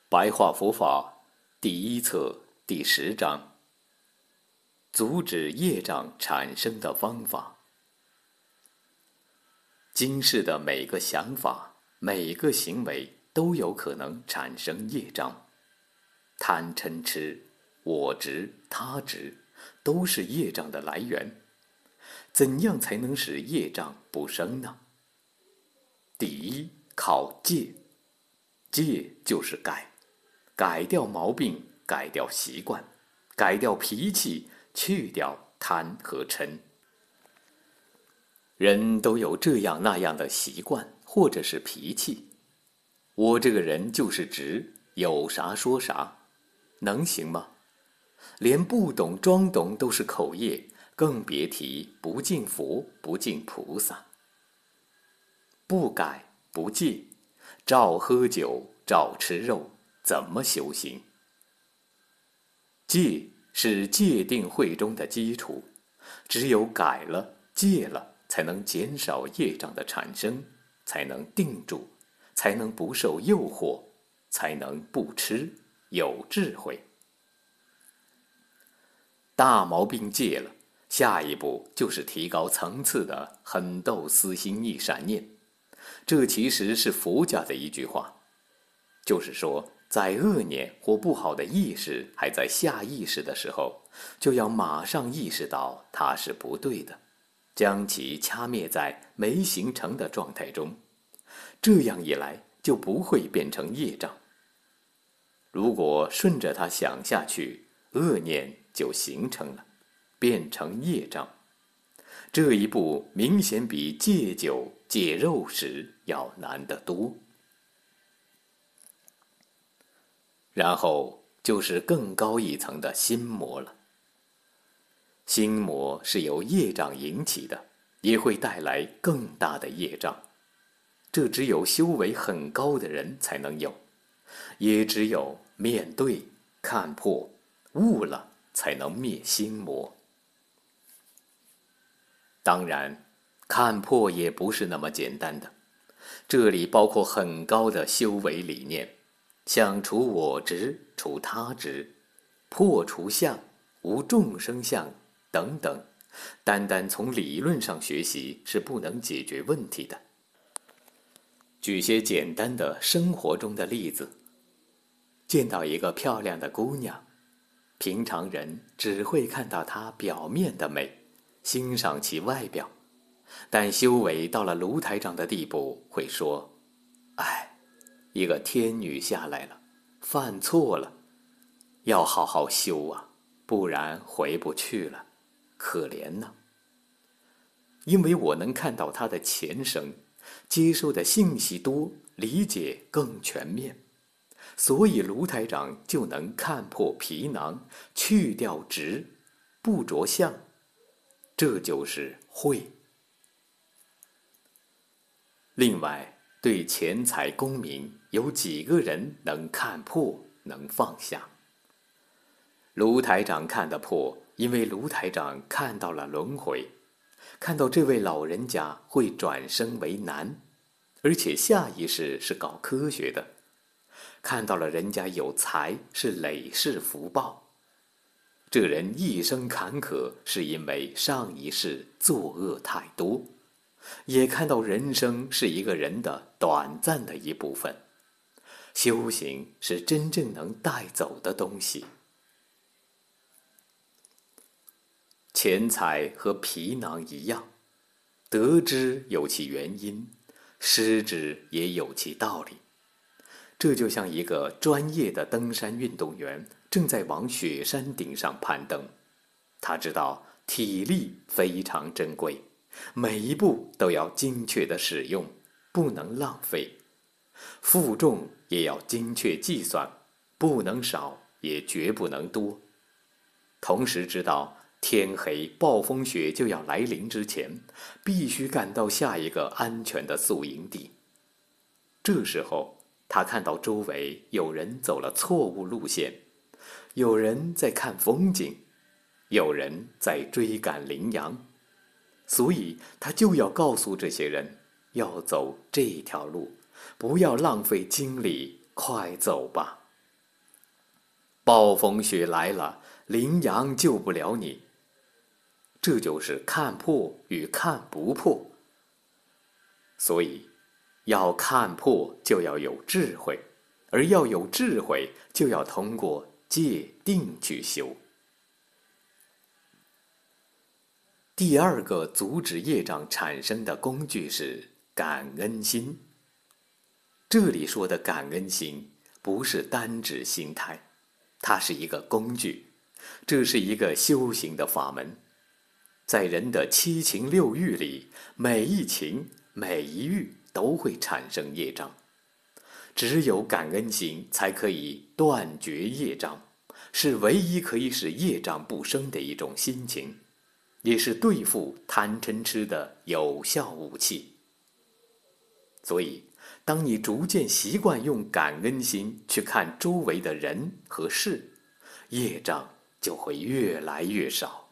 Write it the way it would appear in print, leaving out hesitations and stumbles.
白话佛法第一册第10章：阻止业障产生的方法。今世的每个想法、每个行为都有可能产生业障。贪嗔痴、我执、他执，都是业障的来源。怎样才能使业障不生呢？第一，靠戒。戒就是改掉毛病，改掉习惯，改掉脾气，去掉贪和嗔。人都有这样那样的习惯或者是脾气，我这个人就是直，有啥说啥，能行吗？连不懂装懂都是口业，更别提不敬佛不敬菩萨。不改不戒，照喝酒照吃肉，怎么修行？戒是戒定慧中的基础，只有改了戒了，才能减少业障的产生，才能定住，才能不受诱惑，才能不吃，有智慧。大毛病戒了，下一步就是提高层次的狠斗私心逆善念。这其实是佛家的一句话，就是说，在恶念或不好的意识还在下意识的时候，就要马上意识到它是不对的，将其掐灭在没形成的状态中，这样一来就不会变成业障。如果顺着它想下去，恶念就形成了，变成业障。这一步明显比戒酒戒肉食要难得多。然后就是更高一层的心魔了。心魔是由业障引起的，也会带来更大的业障。这只有修为很高的人才能有，也只有面对、看破、悟了，才能灭心魔。当然，看破也不是那么简单的，这里包括很高的修为理念，像除我执、除他执、破除相、无众生相等等，单单从理论上学习是不能解决问题的。举些简单的生活中的例子，见到一个漂亮的姑娘，平常人只会看到她表面的美，欣赏其外表，但修为到了卢台长的地步，会说：哎，一个天女下来了，犯错了，要好好修啊，不然回不去了，可怜呐。因为我能看到她的前生，接受的信息多，理解更全面，所以卢台长就能看破皮囊，去掉执，不着相，这就是慧。另外，对钱财功名，有几个人能看破，能放下？卢台长看得破，因为卢台长看到了轮回，看到这位老人家会转生为男，而且下一世是搞科学的，看到了人家有财是累世福报，这人一生坎坷是因为上一世作恶太多，也看到人生是一个人的短暂的一部分，修行是真正能带走的东西。钱财和皮囊一样，得之有其原因，失之也有其道理。这就像一个专业的登山运动员正在往雪山顶上攀登，他知道体力非常珍贵，每一步都要精确的使用，不能浪费，负重也要精确计算，不能少，也绝不能多。同时知道天黑暴风雪就要来临之前，必须赶到下一个安全的宿营地。这时候他看到周围有人走了错误路线，有人在看风景，有人在追赶羚羊，所以他就要告诉这些人，要走这条路，不要浪费精力，快走吧。 暴风雪来了，羚羊救不了你。这就是看破与看不破。所以，要看破就要有智慧，而要有智慧就要通过戒定去修。第二个阻止业障产生的工具是感恩心。这里说的感恩心不是单指心态，它是一个工具，这是一个修行的法门。在人的七情六欲里，每一情每一欲都会产生业障，只有感恩心才可以断绝业障，是唯一可以使业障不生的一种心情，也是对付贪嗔痴的有效武器。所以，当你逐渐习惯用感恩心去看周围的人和事，业障就会越来越少。